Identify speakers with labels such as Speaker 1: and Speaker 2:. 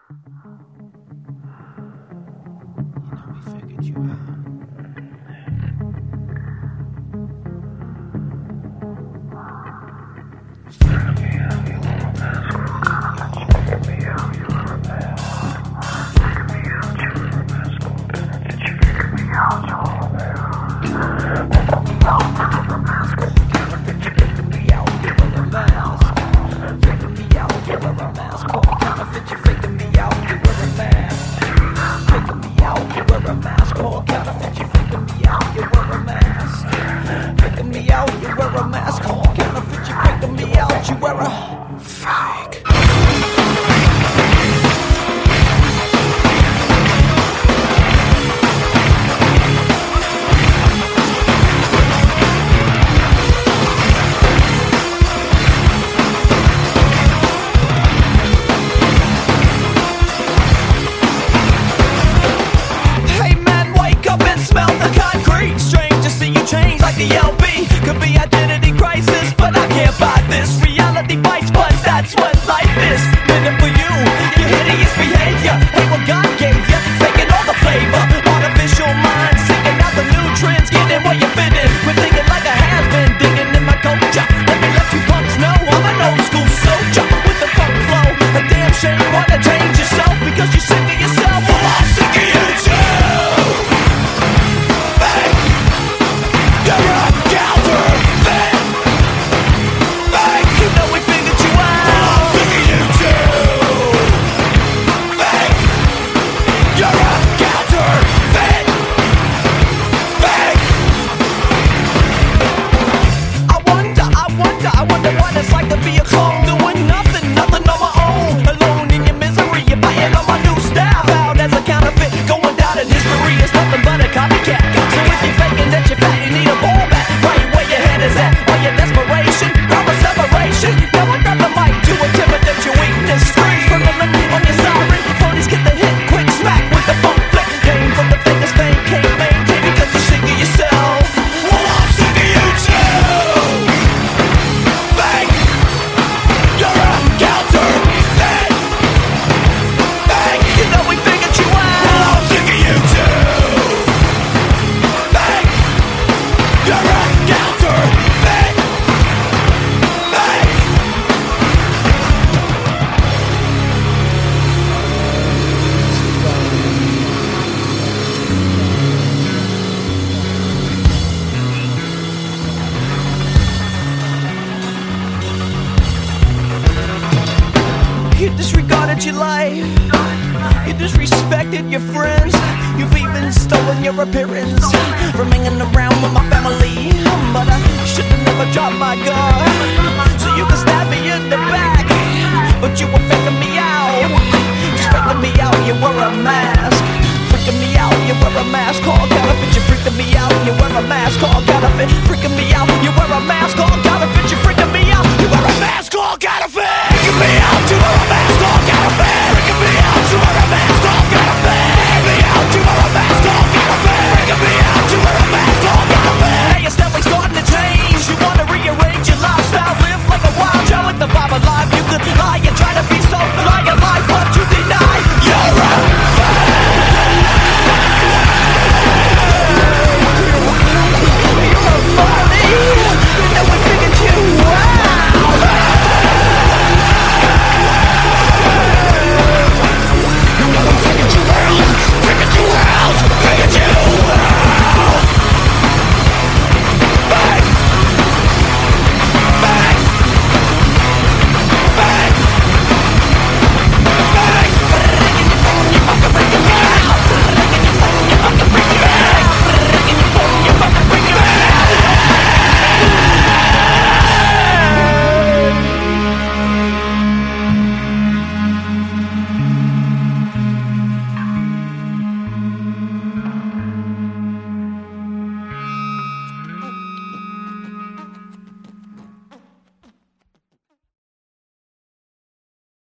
Speaker 1: The LB could be identity crisis, but I can't buy this. Reality bites, but that's what life is. Living for you, your hideous behavior. Hate what God gave you, faking all the flavor. Artificial mind, seeking out the new trends, getting what you fit in. We're thinking like a has-been, digging in my culture. Let me let you punks know I'm an old school soldier with the funk flow. A damn shame, wanna change yourself because you're sick of yourself. Well, I'm sick of you too. It's like to be a clone, doing nothing on my own. Alone in your misery, you're biting on my new style. Out as a counterfeit, going down in history. It's nothing but a copycat. So if you're faking that you're fat, you need a ball back. Right where your head is at, or your desperation, proper separation. Now I got the mic to intimidate your weakness. Screams from the lip on your siren. Phonies get the hit, quick smack with the funk flick. Came from the fakest fame, can't maintain because you're sick of yourself. Well, I'm sick of you too. You disregarded your life. You disrespected your friends. You've even stolen your appearance from hanging around with my family. But I should've never dropped my guard, so you could stab me in the back. But you were faking me out. Just faking me out, you wore a mask. Freaking me out, you wear a mask called counterfeit. You freaking me out, you wear a mask called counterfeit. Freaking me out, you wear a mask called counterfeit. You freaking me out, you wear a mask called counterfeit. Freaking me out, you wear a mask.